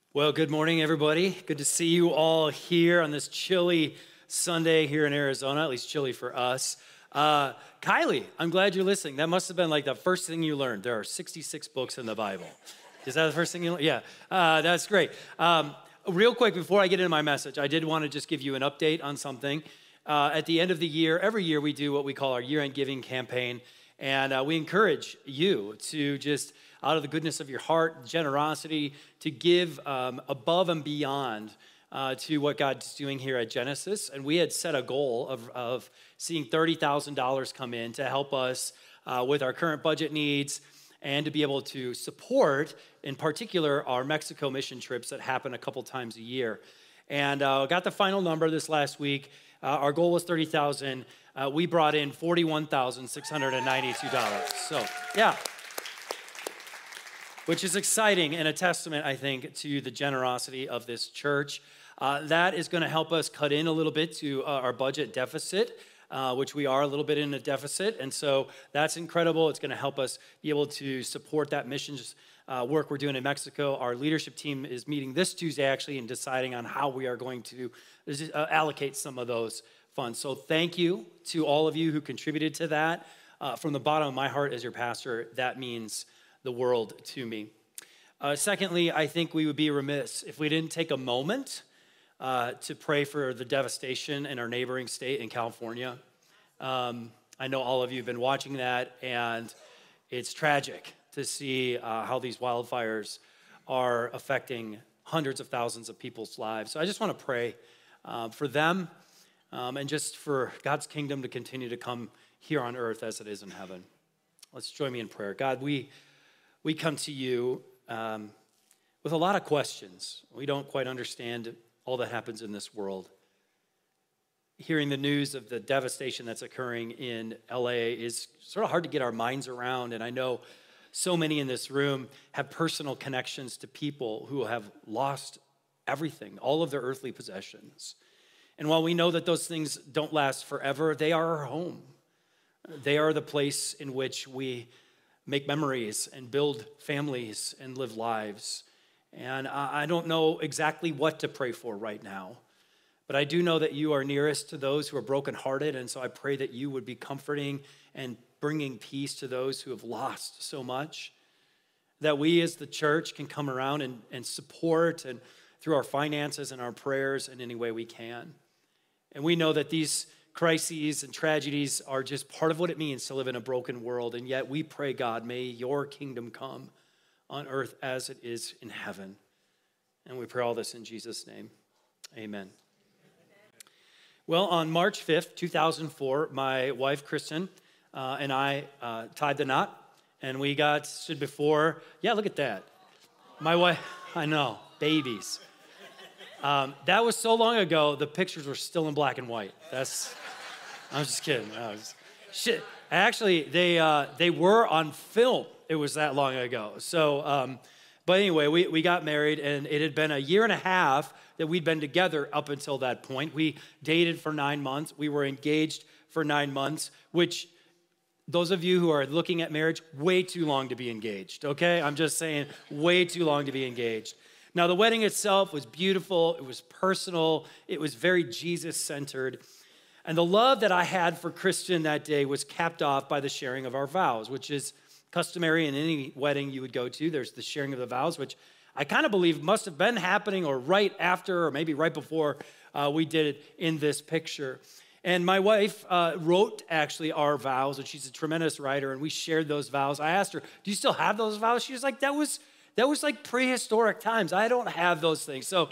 Well, good morning, everybody. Good to see you all here on this chilly Sunday here in Arizona, at least chilly for us. Kylie, I'm glad you're listening. That must have been like the first thing you learned. There are 66 books in the Bible. Is that the first thing you learned? Yeah, that's great. Real quick, before I get into my message, I did want to just give you an update on something. At the end of the year, every year we do what we call our year-end giving campaign, and we encourage you to just, out of the goodness of your heart, generosity, to give above and beyond to what God's doing here at Genesis. And we had set a goal of seeing $30,000 come in to help us with our current budget needs and to be able to support, in particular, our Mexico mission trips that happen a couple times a year. And got the final number this last week. Our goal was $30,000. We brought in $41,692. So, yeah. Which is exciting and a testament, I think, to the generosity of this church. That is going to help us cut in a little bit to our budget deficit, which we are a little bit in a deficit. And so that's incredible. It's going to help us be able to support that missions work we're doing in Mexico. Our leadership team is meeting this Tuesday, actually, and deciding on how we are going to allocate some of those funds. So thank you to all of you who contributed to that. From the bottom of my heart as your pastor, that means the world to me. Secondly, I think we would be remiss if we didn't take a moment to pray for the devastation in our neighboring state in California. I know all of you have been watching that, and it's tragic to see how these wildfires are affecting hundreds of thousands of people's lives. So I just want to pray for them and just for God's kingdom to continue to come here on earth as it is in heaven. Let's join me in prayer. God, we come to you with a lot of questions. We don't quite understand all that happens in this world. Hearing the news of the devastation that's occurring in LA is sort of hard to get our minds around, and I know so many in this room have personal connections to people who have lost everything, all of their earthly possessions. And while we know that those things don't last forever, they are our home. They are the place in which we make memories and build families and live lives. And I don't know exactly what to pray for right now, but I do know that you are nearest to those who are brokenhearted, and so I pray that you would be comforting and bringing peace to those who have lost so much, that we as the church can come around and support and through our finances and our prayers in any way we can. And we know that these crises and tragedies are just part of what it means to live in a broken world. And yet we pray, God, may your kingdom come on earth as it is in heaven. And we pray all this in Jesus' name. Amen. Well, on March 5th, 2004, my wife, Kristen, and I tied the knot. And we stood before, yeah, look at that. My wife, I know, babies. That was so long ago, the pictures were still in black and white. I'm just kidding. Shit. Actually, they were on film. It was that long ago. So, but anyway, we got married, and it had been a year and a half that we'd been together up until that point. We dated for 9 months. We were engaged for 9 months, which those of you who are looking at marriage, way too long to be engaged, okay? I'm just saying, way too long to be engaged. Now, the wedding itself was beautiful. It was personal. It was very Jesus-centered. And the love that I had for Kristen that day was capped off by the sharing of our vows, which is customary in any wedding you would go to. There's the sharing of the vows, which I kind of believe must have been happening or right after or maybe right before we did it in this picture. And my wife wrote actually our vows, and she's a tremendous writer, and we shared those vows. I asked her, do you still have those vows? She was like, that was like prehistoric times. I don't have those things. So,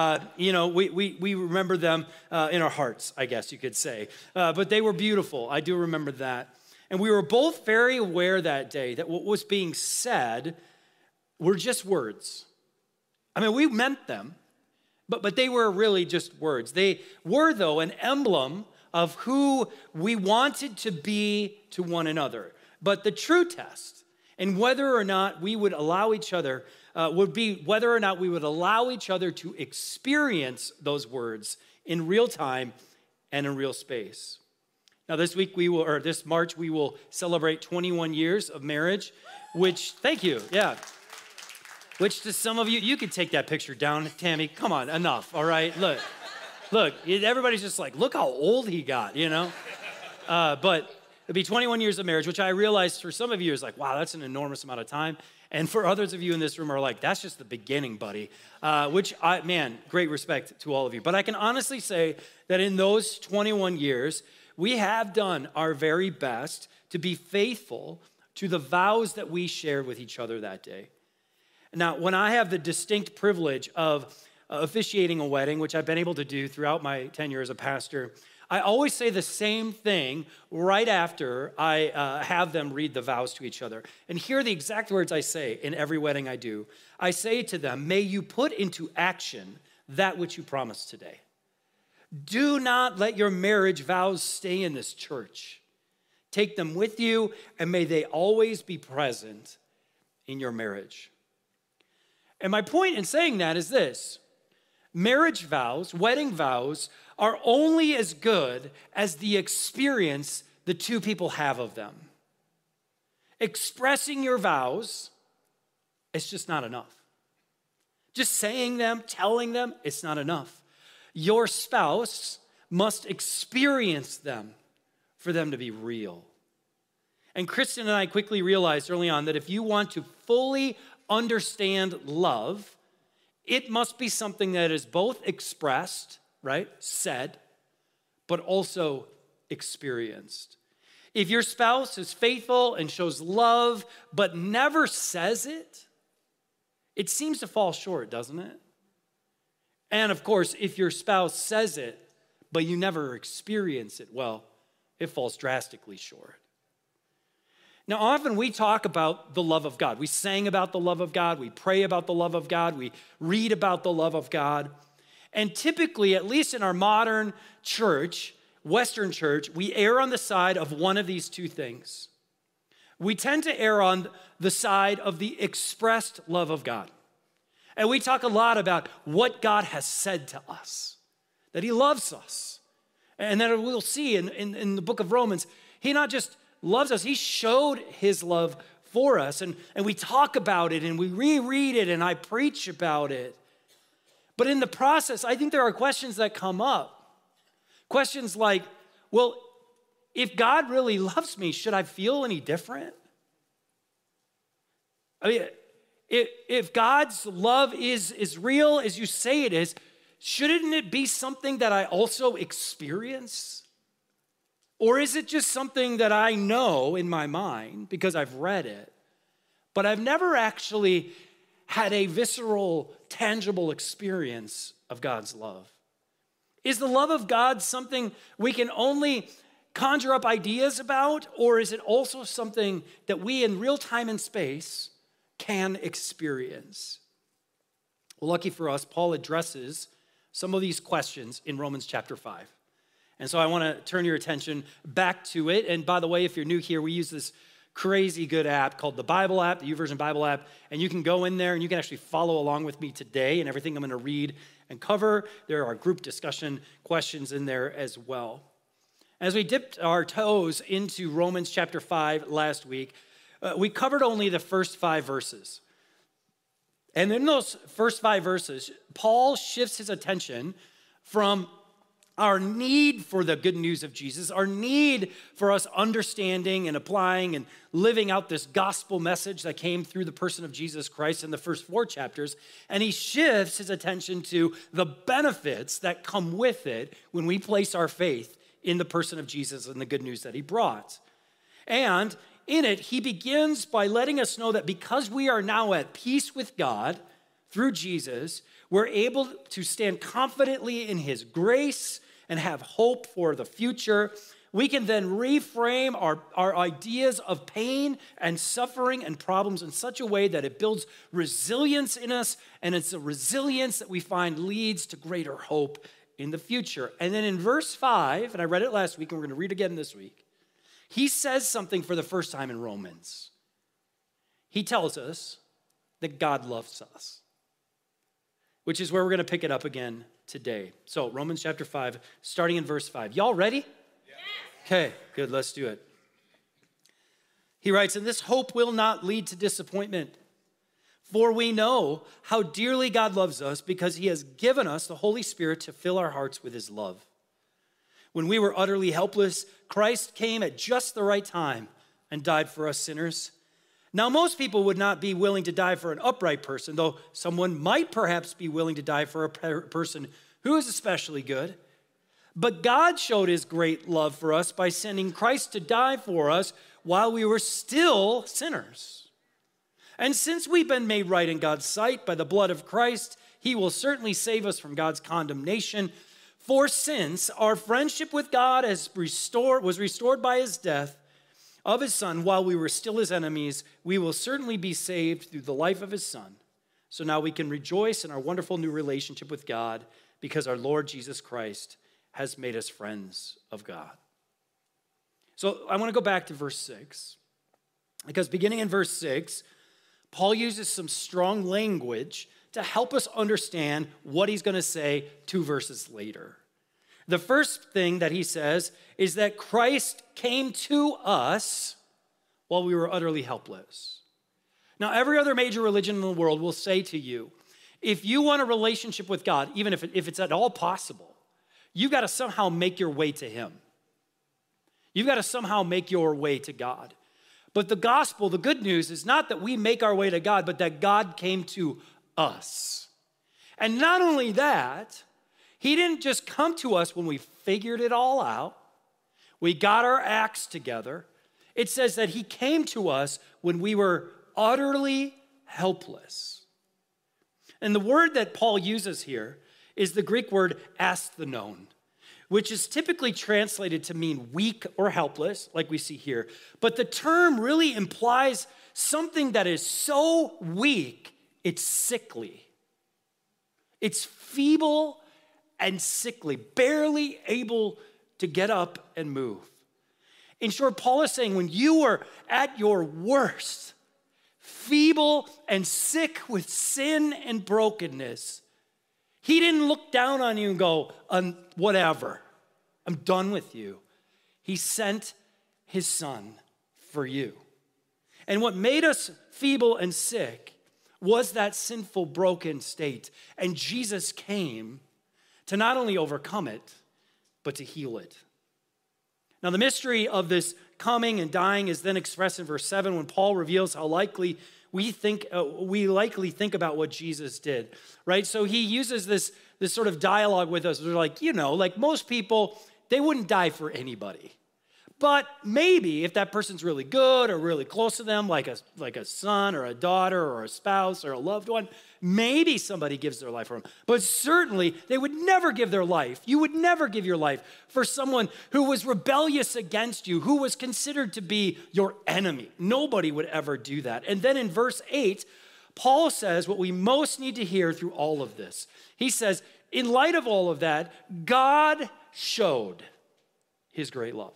we remember them in our hearts, I guess you could say. But they were beautiful. I do remember that. And we were both very aware that day that what was being said were just words. I mean, we meant them, but they were really just words. They were, though, an emblem of who we wanted to be to one another. But the true test and whether or not we would allow each other would be whether or not we would allow each other to experience those words in real time and in real space. Now, this March, we will celebrate 21 years of marriage, which, thank you, yeah. which to some of you, you could take that picture down. Tammy, come on, enough, all right? Look, everybody's just like, look how old he got, you know? But it'd be 21 years of marriage, which I realize for some of you is like, wow, that's an enormous amount of time. And for others of you in this room are like, that's just the beginning, buddy. Great respect to all of you. But I can honestly say that in those 21 years, we have done our very best to be faithful to the vows that we shared with each other that day. Now, when I have the distinct privilege of officiating a wedding, which I've been able to do throughout my tenure as a pastor, I always say the same thing right after I have them read the vows to each other. And here are the exact words I say in every wedding I do. I say to them, may you put into action that which you promised today. Do not let your marriage vows stay in this church. Take them with you, and may they always be present in your marriage. And my point in saying that is this. Marriage vows, wedding vows, are only as good as the experience the two people have of them. Expressing your vows, it's just not enough. Just saying them, telling them, it's not enough. Your spouse must experience them for them to be real. And Kristen and I quickly realized early on that if you want to fully understand love, it must be something that is both expressed, right, said, but also experienced. If your spouse is faithful and shows love, but never says it, it seems to fall short, doesn't it? And of course, if your spouse says it, but you never experience it, well, it falls drastically short. Now, often we talk about the love of God. We sang about the love of God. We pray about the love of God. We read about the love of God. And typically, at least in our modern church, Western church, we err on the side of one of these two things. We tend to err on the side of the expressed love of God. And we talk a lot about what God has said to us, that he loves us. And then we'll see in the book of Romans, he not just loves us, he showed his love for us. And we talk about it and we reread it and I preach about it. But in the process, I think there are questions that come up. Questions like, well, if God really loves me, should I feel any different? I mean, if God's love is real as you say it is, shouldn't it be something that I also experience? Or is it just something that I know in my mind because I've read it, but I've never actually had a visceral, tangible experience of God's love? Is the love of God something we can only conjure up ideas about, or is it also something that we in real time and space can experience? Well, lucky for us, Paul addresses some of these questions in Romans chapter 5. And so I want to turn your attention back to it. And by the way, if you're new here, we use this crazy good app called the Bible app, the YouVersion Bible app. And you can go in there and you can actually follow along with me today and everything I'm going to read and cover. There are group discussion questions in there as well. As we dipped our toes into Romans chapter 5 last week, we covered only the first 5 verses. And in those first 5 verses, Paul shifts his attention from our need for the good news of Jesus, our need for us understanding and applying and living out this gospel message that came through the person of Jesus Christ in the first 4 chapters. And he shifts his attention to the benefits that come with it when we place our faith in the person of Jesus and the good news that he brought. And in it, he begins by letting us know that because we are now at peace with God through Jesus, we're able to stand confidently in his grace and have hope for the future. We can then reframe our ideas of pain and suffering and problems in such a way that it builds resilience in us, and it's a resilience that we find leads to greater hope in the future. And then in verse 5, and I read it last week and we're going to read again this week, he says something for the first time in Romans. He tells us that God loves us, which is where we're going to pick it up again today. So Romans chapter 5, starting in verse 5. Y'all ready? Yes. Okay, good, let's do it. He writes, and this hope will not lead to disappointment, For we know how dearly God loves us because he has given us the Holy Spirit to fill our hearts with his love. When we were utterly helpless, Christ came at just the right time and died for us sinners. Now, most people would not be willing to die for an upright person, though someone might perhaps be willing to die for a person who is especially good. But God showed his great love for us by sending Christ to die for us while we were still sinners. And since we've been made right in God's sight by the blood of Christ, he will certainly save us from God's condemnation. For since our friendship with God was restored by his death of his Son while we were still his enemies, we will certainly be saved through the life of his Son. So now we can rejoice in our wonderful new relationship with God because our Lord Jesus Christ has made us friends of God. So I want to go back to verse 6, because beginning in verse 6, Paul uses some strong language to help us understand what he's going to say 2 verses later. The first thing that he says is that Christ came to us while we were utterly helpless. Now, every other major religion in the world will say to you, if you want a relationship with God, even if it's at all possible, you've got to somehow make your way to him. You've got to somehow make your way to God. But the gospel, the good news, is not that we make our way to God, but that God came to us. And not only that, he didn't just come to us when we figured it all out, we got our acts together. It says that he came to us when we were utterly helpless. And the word that Paul uses here is the Greek word asthenon, which is typically translated to mean weak or helpless, like we see here. But the term really implies something that is so weak, it's sickly. It's feeble and sickly, barely able to get up and move. In short, Paul is saying when you are at your worst, feeble and sick with sin and brokenness, he didn't look down on you and go, whatever, I'm done with you. He sent his Son for you. And what made us feeble and sick was that sinful, broken state. And Jesus came to not only overcome it, but to heal it. Now, the mystery of this coming and dying is then expressed in verse 7 when Paul reveals how likely we likely think about what Jesus did, right? So he uses this sort of dialogue with us. They're like, like most people, they wouldn't die for anybody. But maybe if that person's really good or really close to them, like a son or a daughter or a spouse or a loved one, maybe somebody gives their life for them. But certainly they would never give their life. You would never give your life for someone who was rebellious against you, who was considered to be your enemy. Nobody would ever do that. And then in verse 8, Paul says what we most need to hear through all of this. He says, in light of all of that, God showed his great love.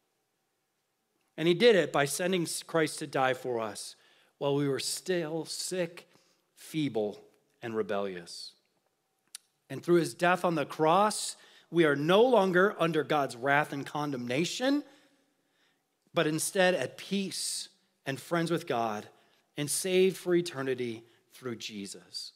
And he did it by sending Christ to die for us while we were still sick, feeble, and rebellious. And through his death on the cross, we are no longer under God's wrath and condemnation, but instead at peace and friends with God and saved for eternity through Jesus.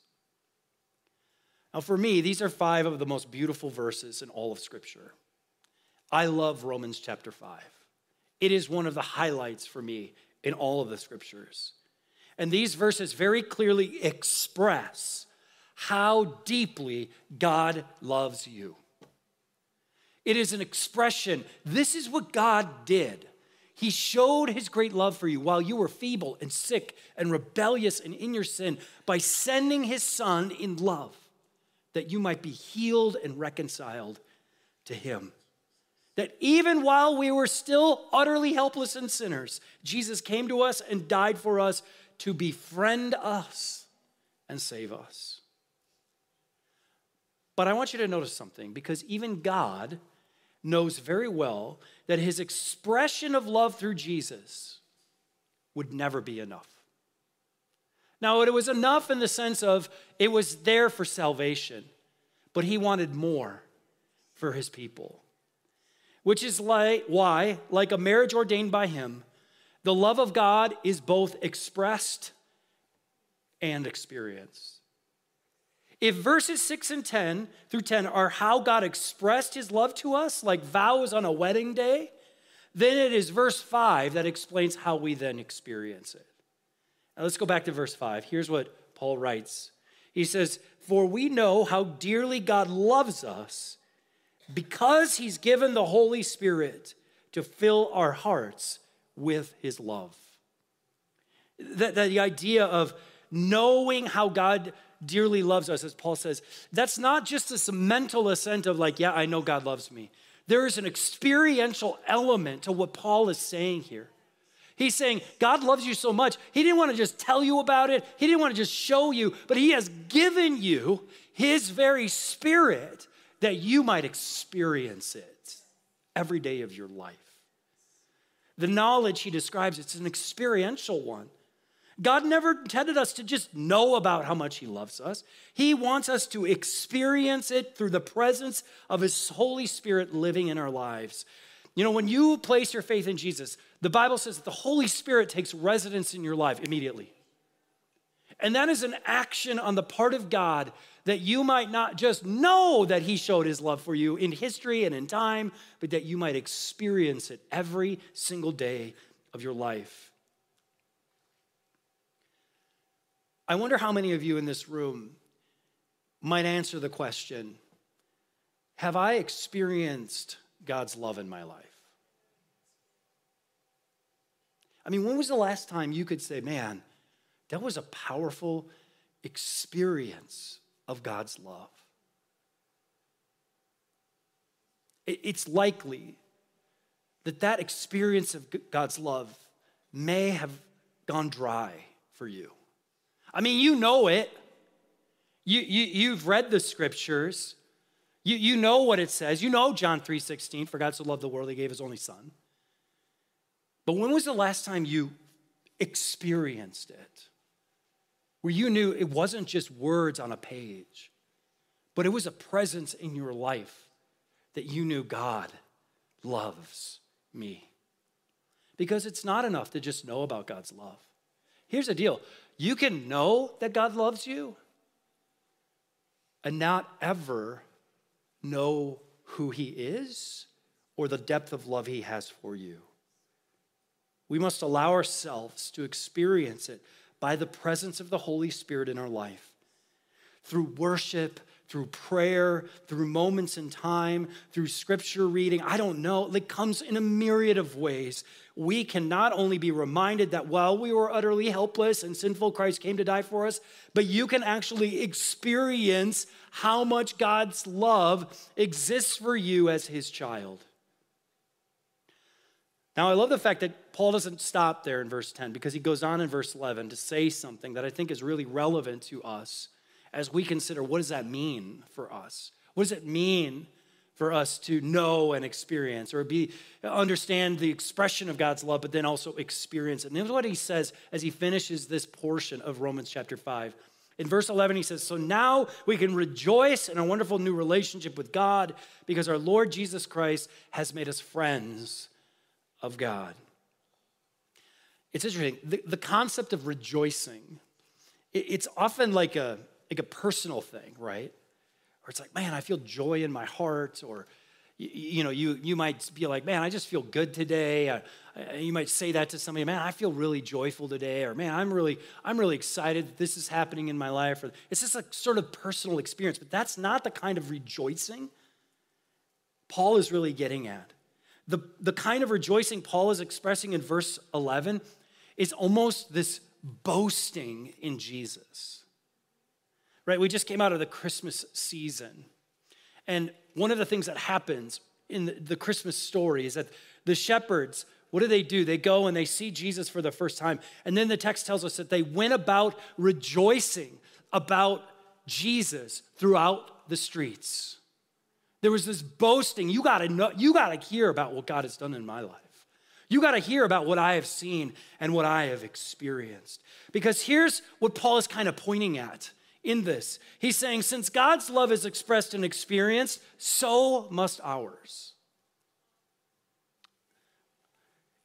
Now, for me, these are 5 of the most beautiful verses in all of Scripture. I love Romans chapter 5. It is one of the highlights for me in all of the Scriptures. And these verses very clearly express how deeply God loves you. It is an expression. This is what God did. He showed his great love for you while you were feeble and sick and rebellious and in your sin by sending his Son in love that you might be healed and reconciled to him. That even while we were still utterly helpless and sinners, Jesus came to us and died for us to befriend us and save us. But I want you to notice something, because even God knows very well that his expression of love through Jesus would never be enough. Now, it was enough in the sense of it was there for salvation, but he wanted more for his people. Which is why, like a marriage ordained by him, the love of God is both expressed and experience. If verses 6 and 10 through 10 are how God expressed his love to us, like vows on a wedding day, then it is verse 5 that explains how we then experience it. Now let's go back to verse 5. Here's what Paul writes. He says, "For we know how dearly God loves us because he's given the Holy Spirit to fill our hearts with his love." The idea of knowing how God dearly loves us, as Paul says, that's not just this mental assent of like, yeah, I know God loves me. There is an experiential element to what Paul is saying here. He's saying God loves you so much, he didn't want to just tell you about it. He didn't want to just show you, but he has given you his very Spirit that you might experience it every day of your life. The knowledge he describes, it's an experiential one. God never intended us to just know about how much he loves us. He wants us to experience it through the presence of his Holy Spirit living in our lives. You know, when you place your faith in Jesus, the Bible says that the Holy Spirit takes residence in your life immediately. And that is an action on the part of God that you might not just know that he showed his love for you in history and in time, but that you might experience it every single day of your life. I wonder how many of you in this room might answer the question, have I experienced God's love in my life? I mean, when was the last time you could say, man, that was a powerful experience of God's love? It's likely that that experience of God's love may have gone dry for you. I mean, you know it. You've read the scriptures. You know what it says. You know John 3:16, for God so loved the world, he gave his only son. But when was the last time you experienced it? Where you knew it wasn't just words on a page, but it was a presence in your life that you knew God loves me. Because it's not enough to just know about God's love. Here's the deal. You can know that God loves you and not ever know who he is or the depth of love he has for you. We must allow ourselves to experience it by the presence of the Holy Spirit in our life. Through worship, through prayer, through moments in time, through scripture reading. I don't know. It comes in a myriad of ways. We can not only be reminded that while we were utterly helpless and sinful, Christ came to die for us, but you can actually experience how much God's love exists for you as his child. Now, I love the fact that Paul doesn't stop there in verse 10 because he goes on in verse 11 to say something that I think is really relevant to us as we consider what does that mean for us? What does it mean for us to know and experience or understand the expression of God's love, but then also experience it? And this is what he says as he finishes this portion of Romans chapter 5. In verse 11, he says, "So now we can rejoice in a wonderful new relationship with God because our Lord Jesus Christ has made us friends of God." It's interesting. The concept of rejoicing, it's often like a personal thing, right? Or it's like, man, I feel joy in my heart. Or, you might be like, man, I just feel good today. You might say that to somebody, man, I feel really joyful today. Or, man, I'm really excited that this is happening in my life. Or it's just a sort of personal experience. But that's not the kind of rejoicing Paul is really getting at. The kind of rejoicing Paul is expressing in verse 11 is almost this boasting in Jesus. Right? We just came out of the Christmas season. And one of the things that happens in the Christmas story is that the shepherds, what do? They go and they see Jesus for the first time. And then the text tells us that they went about rejoicing about Jesus throughout the streets. There was this boasting. You gotta hear about what God has done in my life. You gotta hear about what I have seen and what I have experienced. Because here's what Paul is kind of pointing at in this. He's saying, since God's love is expressed and experienced, so must ours.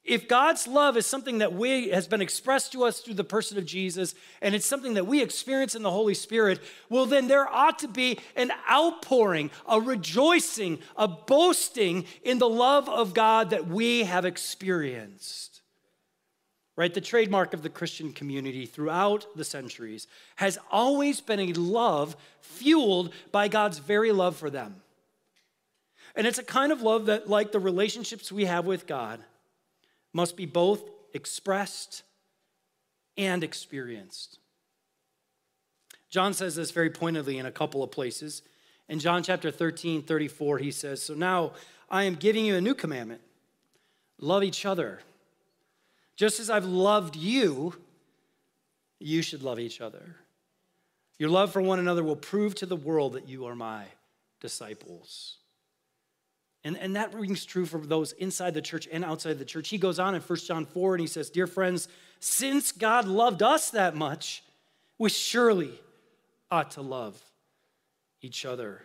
If God's love is something that has been expressed to us through the person of Jesus, and it's something that we experience in the Holy Spirit, well, then there ought to be an outpouring, a rejoicing, a boasting in the love of God that we have experienced. Right? The trademark of the Christian community throughout the centuries has always been a love fueled by God's very love for them. And it's a kind of love that, like the relationships we have with God, must be both expressed and experienced. John says this very pointedly in a couple of places. In John chapter 13, 34, he says, "So now I am giving you a new commandment. Love each other. Just as I've loved you, you should love each other. Your love for one another will prove to the world that you are my disciples." And that rings true for those inside the church and outside the church. He goes on in 1 John 4 and he says, "Dear friends, since God loved us that much, we surely ought to love each other."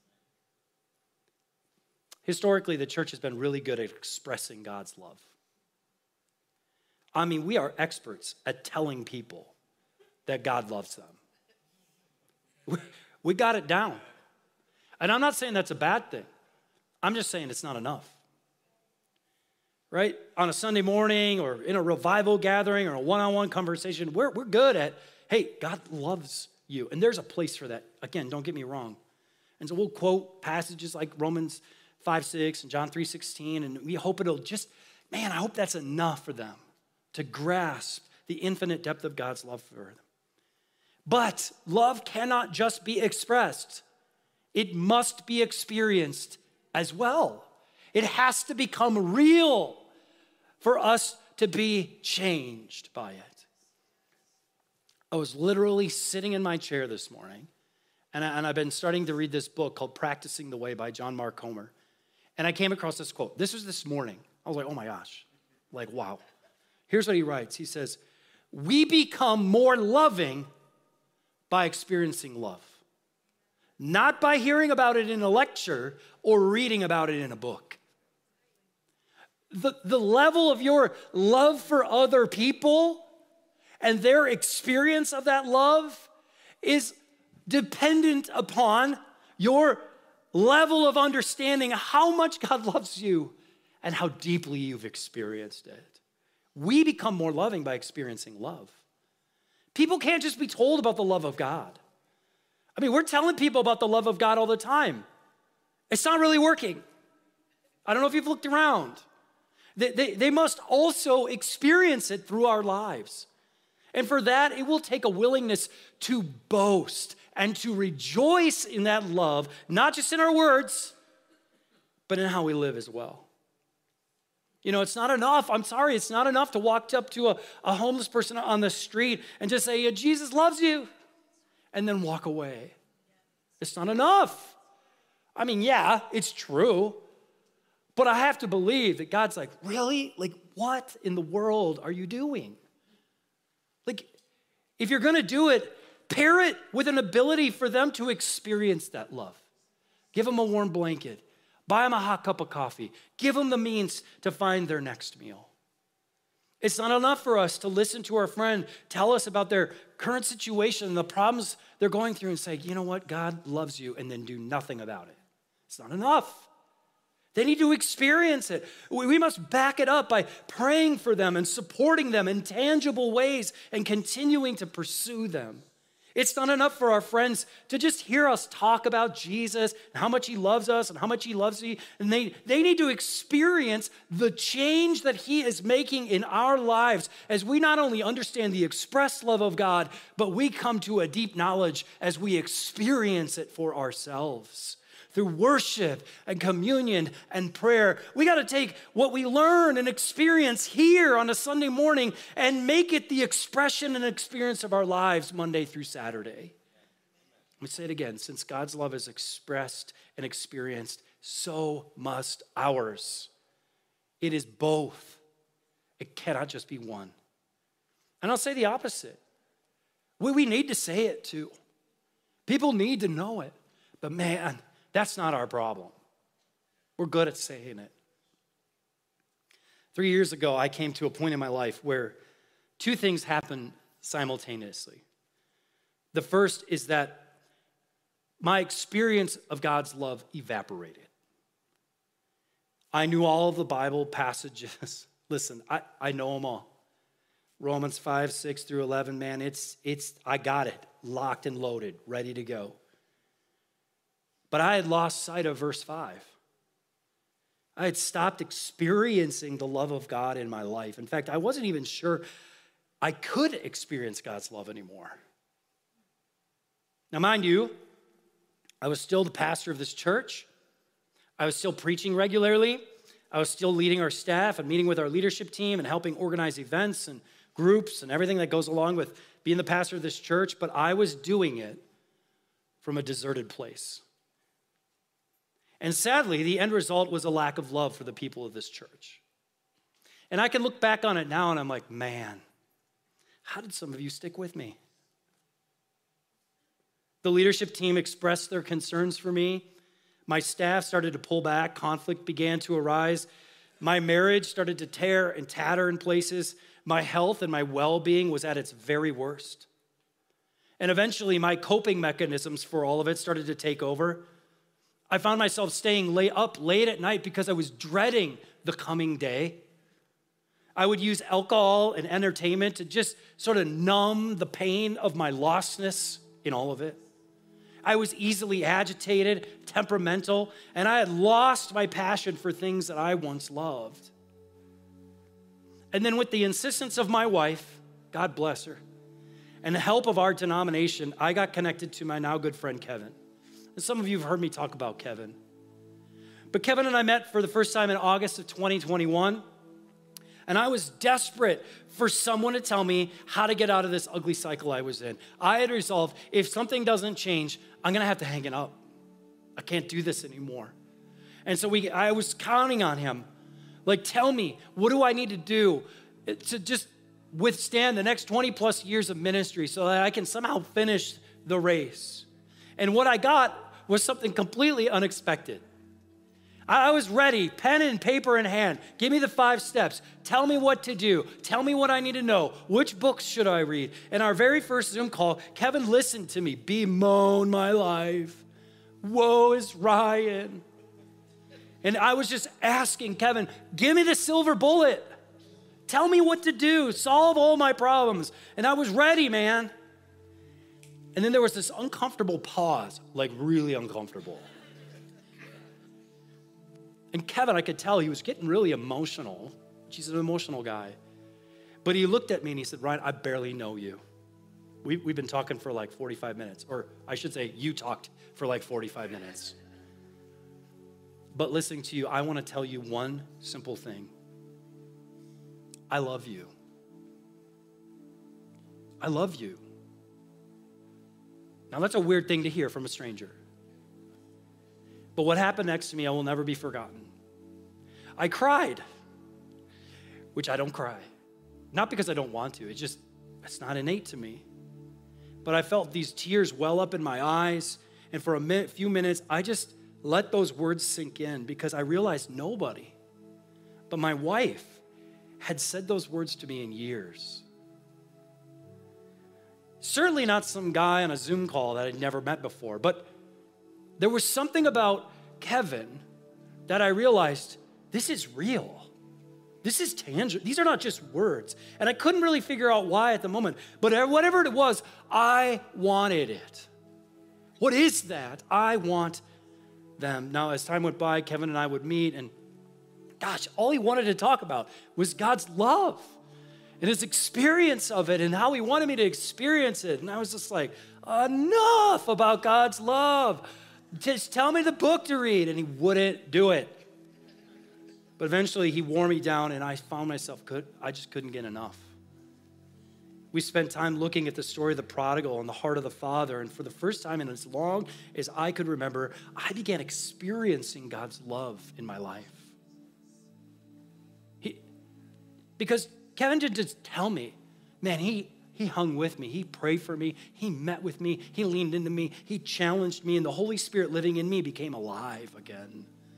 Historically, the church has been really good at expressing God's love. I mean, we are experts at telling people that God loves them. We got it down. And I'm not saying that's a bad thing. I'm just saying it's not enough. Right? On a Sunday morning or in a revival gathering or a one-on-one conversation, we're good at, hey, God loves you. And there's a place for that. Again, don't get me wrong. And so we'll quote passages like Romans 5:6 and John 3:16, and we hope it'll just, man, I hope that's enough for them to grasp the infinite depth of God's love for them. But love cannot just be expressed. It must be experienced as well. It has to become real for us to be changed by it. I was literally sitting in my chair this morning, and I've been starting to read this book called Practicing the Way by John Mark Comer. And I came across this quote. This was this morning. I was like, oh my gosh, like, wow. Here's what he writes. He says, "We become more loving by experiencing love. Not by hearing about it in a lecture or reading about it in a book." The level of your love for other people and their experience of that love is dependent upon your level of understanding how much God loves you and how deeply you've experienced it. We become more loving by experiencing love. People can't just be told about the love of God. I mean, we're telling people about the love of God all the time. It's not really working. I don't know if you've looked around. They must also experience it through our lives. And for that, it will take a willingness to boast and to rejoice in that love, not just in our words, but in how we live as well. You know, it's not enough. I'm sorry, it's not enough to walk up to a homeless person on the street and just say, yeah, Jesus loves you, and then walk away. It's not enough. I mean, yeah, it's true, but I have to believe that God's like, really? Like, what in the world are you doing? Like, if you're gonna do it, pair it with an ability for them to experience that love. Give them a warm blanket. Buy them a hot cup of coffee. Give them the means to find their next meal. It's not enough for us to listen to our friend tell us about their current situation and the problems they're going through and say, you know what, God loves you, and then do nothing about it. It's not enough. They need to experience it. We must back it up by praying for them and supporting them in tangible ways and continuing to pursue them. It's not enough for our friends to just hear us talk about Jesus and how much he loves us and how much he loves you. And they need to experience the change that he is making in our lives as we not only understand the express love of God, but we come to a deep knowledge as we experience it for ourselves. Through worship and communion and prayer. We got to take what we learn and experience here on a Sunday morning and make it the expression and experience of our lives Monday through Saturday. Let me say it again. Since God's love is expressed and experienced, so must ours. It is both. It cannot just be one. And I'll say the opposite. We need to say it too. People need to know it. But man, that's not our problem. We're good at saying it. 3 years ago, I came to a point in my life where two things happened simultaneously. The first is that my experience of God's love evaporated. I knew all of the Bible passages. Listen, I know them all. Romans 5, 6 through 11, man, I got it, locked and loaded, ready to go. But I had lost sight of verse 5. I had stopped experiencing the love of God in my life. In fact, I wasn't even sure I could experience God's love anymore. Now, mind you, I was still the pastor of this church. I was still preaching regularly. I was still leading our staff and meeting with our leadership team and helping organize events and groups and everything that goes along with being the pastor of this church, but I was doing it from a deserted place. And sadly, the end result was a lack of love for the people of this church. And I can look back on it now and I'm like, man, how did some of you stick with me? The leadership team expressed their concerns for me. My staff started to pull back. Conflict began to arise. My marriage started to tear and tatter in places. My health and my well-being was at its very worst. And eventually, my coping mechanisms for all of it started to take over. I found myself staying up late at night because I was dreading the coming day. I would use alcohol and entertainment to just sort of numb the pain of my lostness in all of it. I was easily agitated, temperamental, and I had lost my passion for things that I once loved. And then with the insistence of my wife, God bless her, and the help of our denomination, I got connected to my now good friend, Kevin. And some of you have heard me talk about Kevin. But Kevin and I met for the first time in August of 2021, and I was desperate for someone to tell me how to get out of this ugly cycle I was in. I had resolved, if something doesn't change, I'm gonna have to hang it up. I can't do this anymore. And so I was counting on him. Like, tell me, what do I need to do to just withstand the next 20 plus years of ministry so that I can somehow finish the race? And what I got was something completely unexpected. I was ready, pen and paper in hand. Give me the 5 steps. Tell me what to do. Tell me what I need to know. Which books should I read? In our very first Zoom call, Kevin listened to me bemoan my life. Woe is Ryan. And I was just asking Kevin, give me the silver bullet. Tell me what to do. Solve all my problems. And I was ready, man. And then there was this uncomfortable pause, like really uncomfortable. And Kevin, I could tell he was getting really emotional. He's an emotional guy. But he looked at me and he said, Ryan, I barely know you. We've been talking for like 45 minutes. Or I should say, you talked for like 45 minutes. But listening to you, I want to tell you one simple thing. I love you. I love you. Now, that's a weird thing to hear from a stranger. But what happened next to me, I will never be forgotten. I cried, which I don't cry. Not because I don't want to. It's not innate to me. But I felt these tears well up in my eyes. And for a few minutes, I just let those words sink in because I realized nobody but my wife had said those words to me in years. Certainly not some guy on a Zoom call that I'd never met before, but there was something about Kevin that I realized, this is real. This is tangible. These are not just words. And I couldn't really figure out why at the moment, but whatever it was, I wanted it. What is that? I want them. Now, as time went by, Kevin and I would meet, and gosh, all he wanted to talk about was God's love and his experience of it and how he wanted me to experience it. And I was just like, enough about God's love. Just tell me the book to read. And he wouldn't do it. But eventually he wore me down and I found myself, I just couldn't get enough. We spent time looking at the story of the prodigal and the heart of the father. And for the first time in as long as I could remember, I began experiencing God's love in my life. Because Kevin didn't just tell me, man, he hung with me. He prayed for me. He met with me. He leaned into me. He challenged me. And the Holy Spirit living in me became alive again.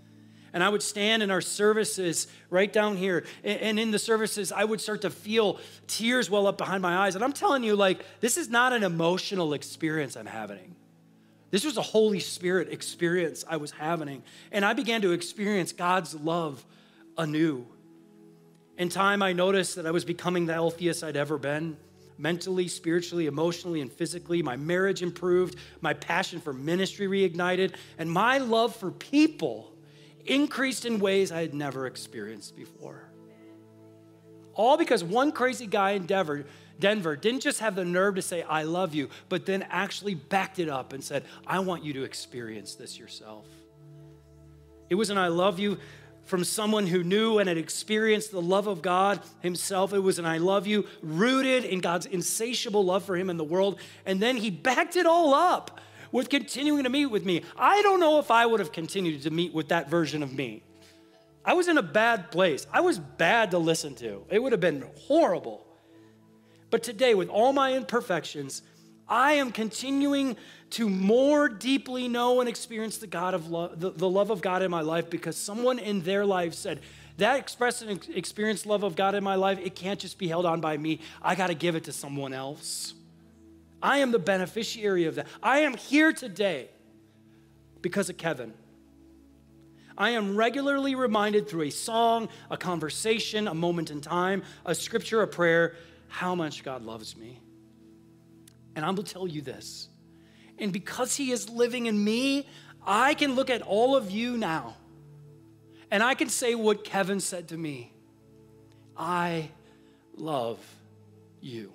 And I would stand in our services right down here. And in the services, I would start to feel tears well up behind my eyes. And I'm telling you, like, this is not an emotional experience I'm having. This was a Holy Spirit experience I was having. And I began to experience God's love anew. In time, I noticed that I was becoming the healthiest I'd ever been. Mentally, spiritually, emotionally, and physically. My marriage improved. My passion for ministry reignited. And my love for people increased in ways I had never experienced before. All because one crazy guy in Denver didn't just have the nerve to say, I love you, but then actually backed it up and said, I want you to experience this yourself. It was an I love you from someone who knew and had experienced the love of God himself. It was an I love you rooted in God's insatiable love for him and the world. And then he backed it all up with continuing to meet with me. I don't know if I would have continued to meet with that version of me. I was in a bad place. I was bad to listen to. It would have been horrible. But today, with all my imperfections, I am continuing to more deeply know and experience the God of love, the love of God in my life, because someone in their life said, that expressed and experienced love of God in my life, it can't just be held on by me. I got to give it to someone else. I am the beneficiary of that. I am here today because of Kevin. I am regularly reminded through a song, a conversation, a moment in time, a scripture, a prayer, how much God loves me. And I'm going to tell you this. And because he is living in me, I can look at all of you now and I can say what Kevin said to me. I love you.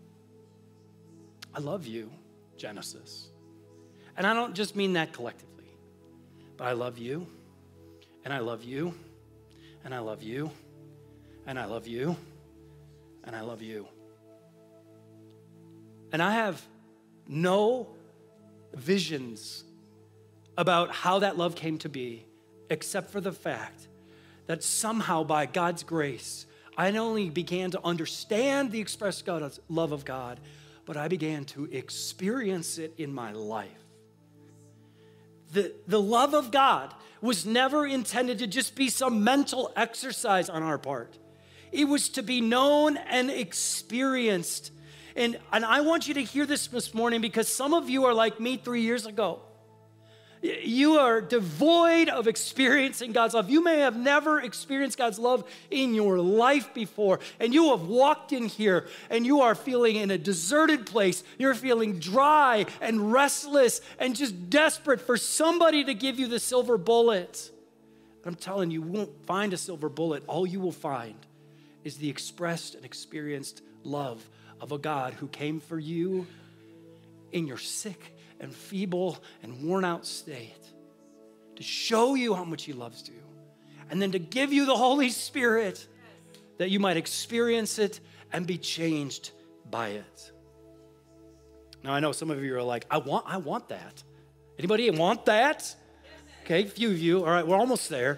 I love you, Genesis. And I don't just mean that collectively, but I love you, and I love you, and I love you, and I love you, and I love you. And I have no visions about how that love came to be, except for the fact that somehow by God's grace, I not only began to understand the expressed love of God, but I began to experience it in my life. The love of God was never intended to just be some mental exercise on our part. It was to be known and experienced. And I want you to hear this morning, because some of you are like me 3 years ago. You are devoid of experiencing God's love. You may have never experienced God's love in your life before, and you have walked in here and you are feeling in a deserted place. You're feeling dry and restless and just desperate for somebody to give you the silver bullet. But I'm telling you, you won't find a silver bullet. All you will find is the expressed and experienced love of a God who came for you in your sick and feeble and worn out state, to show you how much he loves you, and then to give you the Holy Spirit that you might experience it and be changed by it. Now, I know some of you are like, I want that. Anybody want that? Okay, a few of you. All right, we're almost there.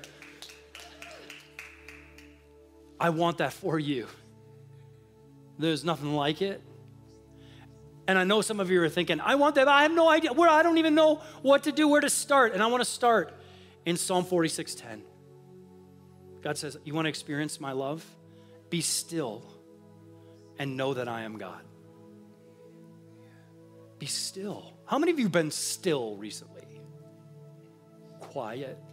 I want that for you. There's nothing like it. And I know some of you are thinking, I want that, but I have no idea. I don't even know what to do, where to start. And I want to start in Psalm 46:10. God says, you want to experience my love? Be still and know that I am God. Be still. How many of you have been still recently? Quiet.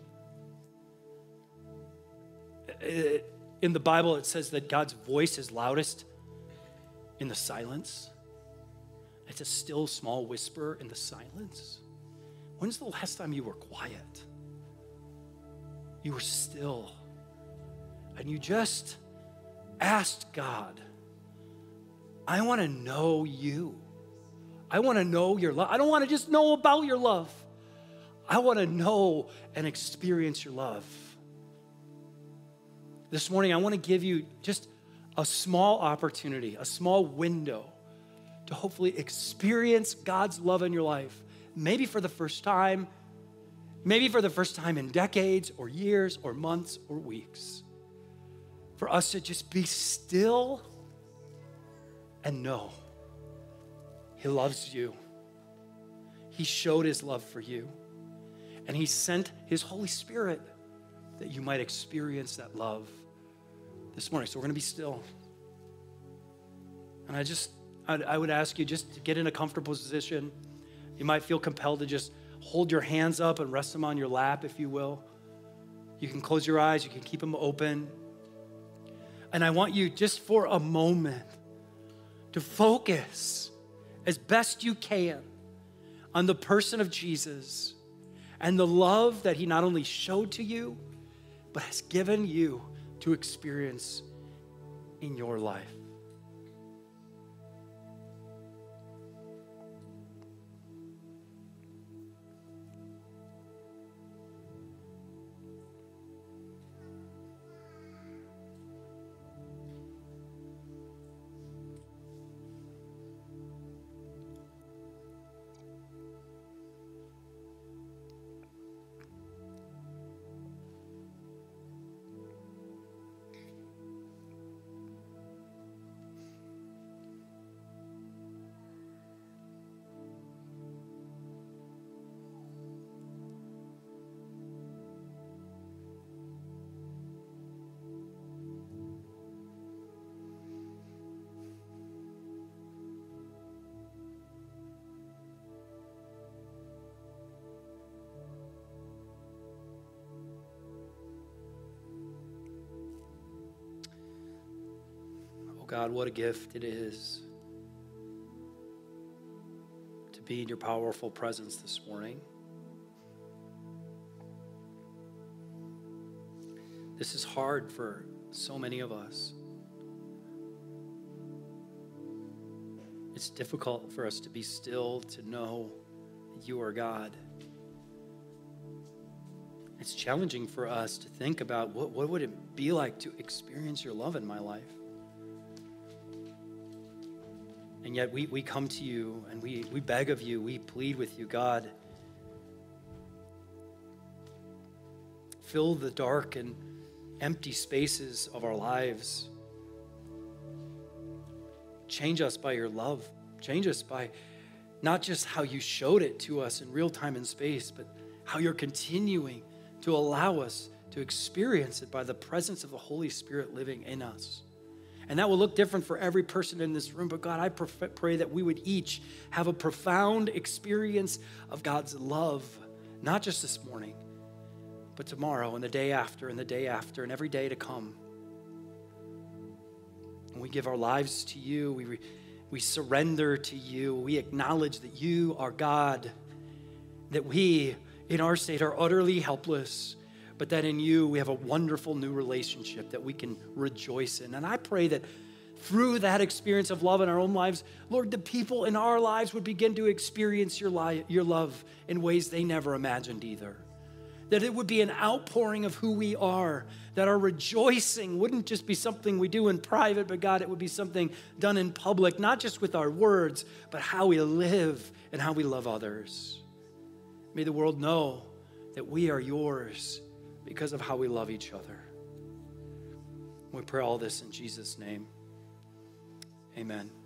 In the Bible, it says that God's voice is loudest in the silence. It's a still small whisper in the silence. When's the last time you were quiet? You were still. And you just asked God, I want to know you. I want to know your love. I don't want to just know about your love. I want to know and experience your love. This morning, I want to give you just a small opportunity, a small window to hopefully experience God's love in your life. Maybe for the first time, maybe for the first time in decades or years or months or weeks. For us to just be still and know he loves you. He showed his love for you. And he sent his Holy Spirit that you might experience that love this morning. So we're going to be still. And I would ask you just to get in a comfortable position. You might feel compelled to just hold your hands up and rest them on your lap, if you will. You can close your eyes. You can keep them open. And I want you just for a moment to focus as best you can on the person of Jesus and the love that he not only showed to you, but has given you to experience in your life. God, what a gift it is to be in your powerful presence this morning. This is hard for so many of us. It's difficult for us to be still, to know that you are God. It's challenging for us to think about what would it be like to experience your love in my life. And yet we come to you and we beg of you, we plead with you, God. Fill the dark and empty spaces of our lives. Change us by your love. Change us by not just how you showed it to us in real time and space, but how you're continuing to allow us to experience it by the presence of the Holy Spirit living in us. And that will look different for every person in this room. But God, I pray that we would each have a profound experience of God's love, not just this morning, but tomorrow and the day after and the day after and every day to come. And we give our lives to you. We surrender to you. We acknowledge that you are God, that we in our state are utterly helpless, but that in you we have a wonderful new relationship that we can rejoice in. And I pray that through that experience of love in our own lives, Lord, the people in our lives would begin to experience your love in ways they never imagined either. That it would be an outpouring of who we are, that our rejoicing wouldn't just be something we do in private, but God, it would be something done in public, not just with our words, but how we live and how we love others. May the world know that we are yours because of how we love each other. We pray all this in Jesus' name. Amen.